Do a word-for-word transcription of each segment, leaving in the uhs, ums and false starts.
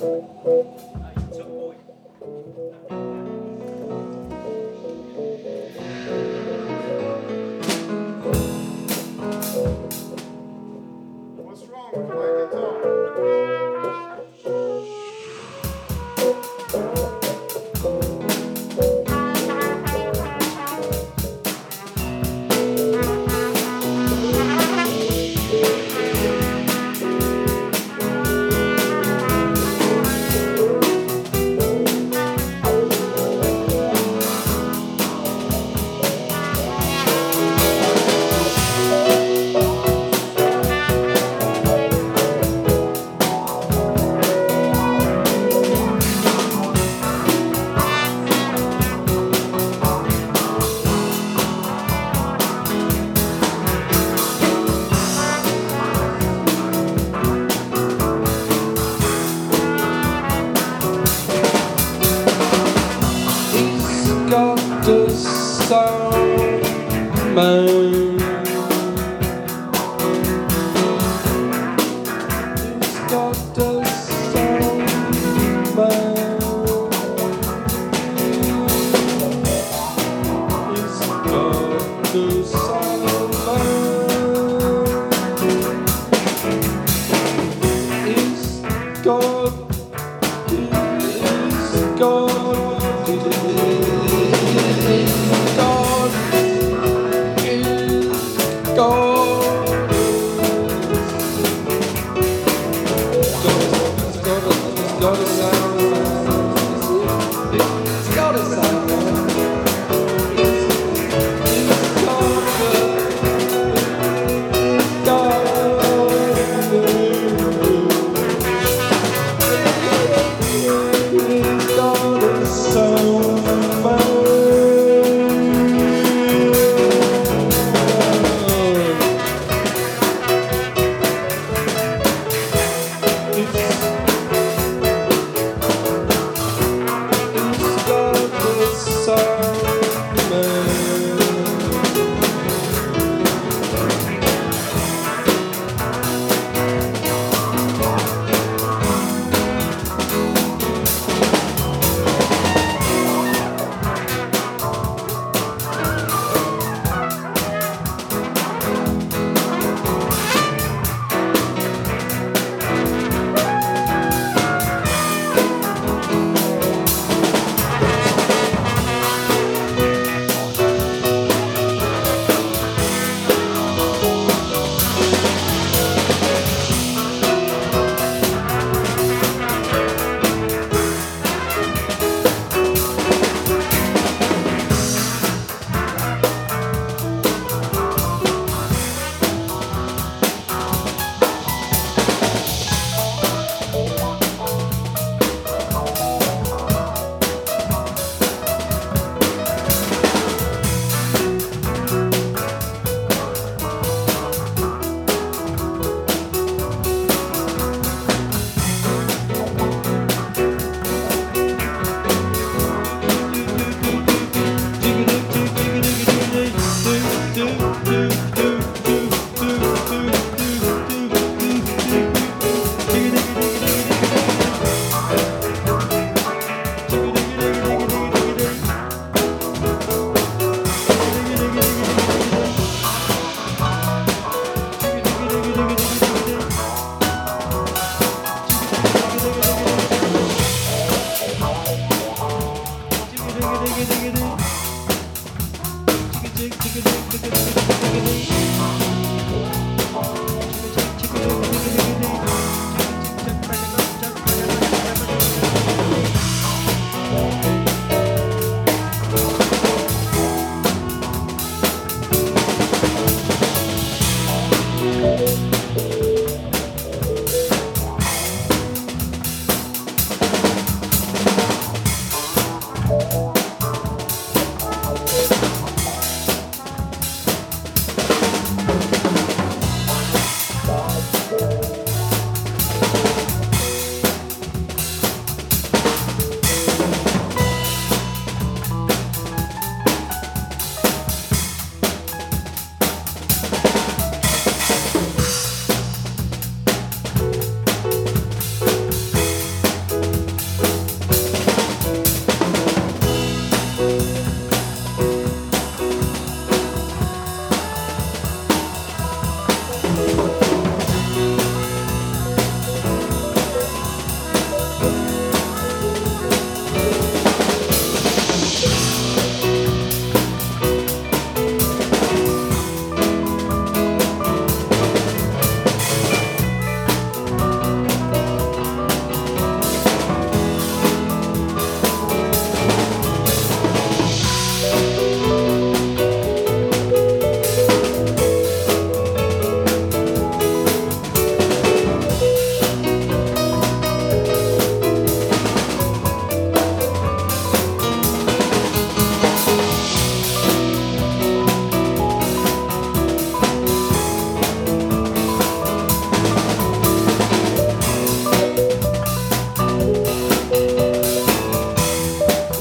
Gone.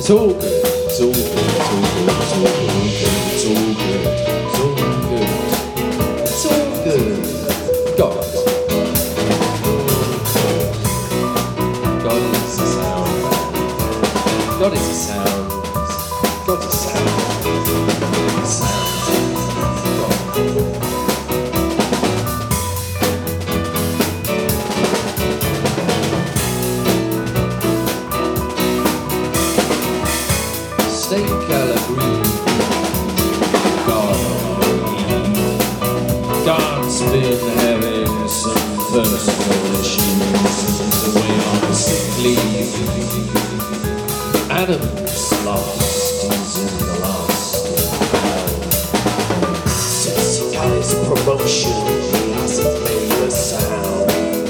It's all good, it's all good, it's all good, it's all good, it's all good, it's all good, it's all good. God. God is a sound. God is a sound. God's a sound. Sound. God. Stay Calabria, God. God's been having some personal issues away on sick leave. Adam's lost, he's in the last round. Since he got his promotion, he hasn't made a sound.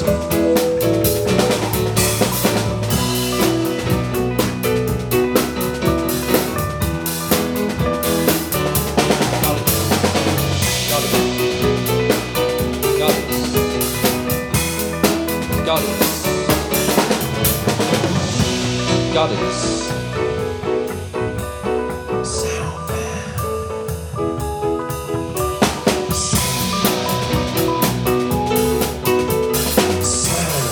Goddess, Goddess, Sound Man, Sound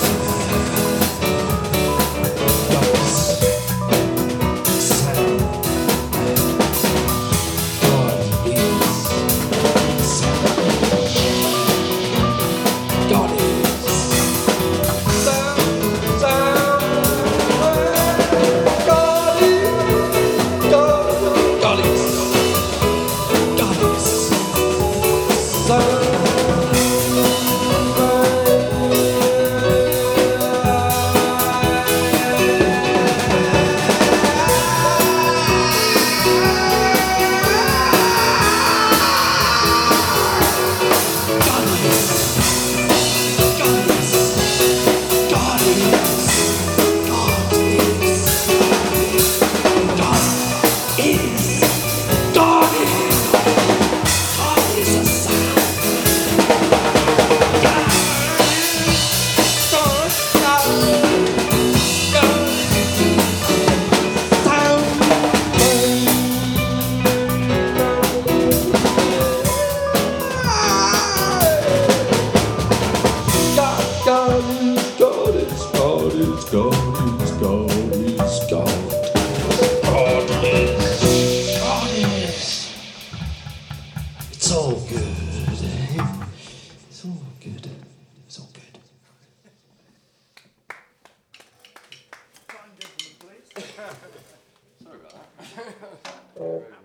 Man, Goddess, Sound Man, God is Sound, God is. God is, God is, God is, God is, God. God is, God is. It's all good. It's all good. It's all good. Sorry about that.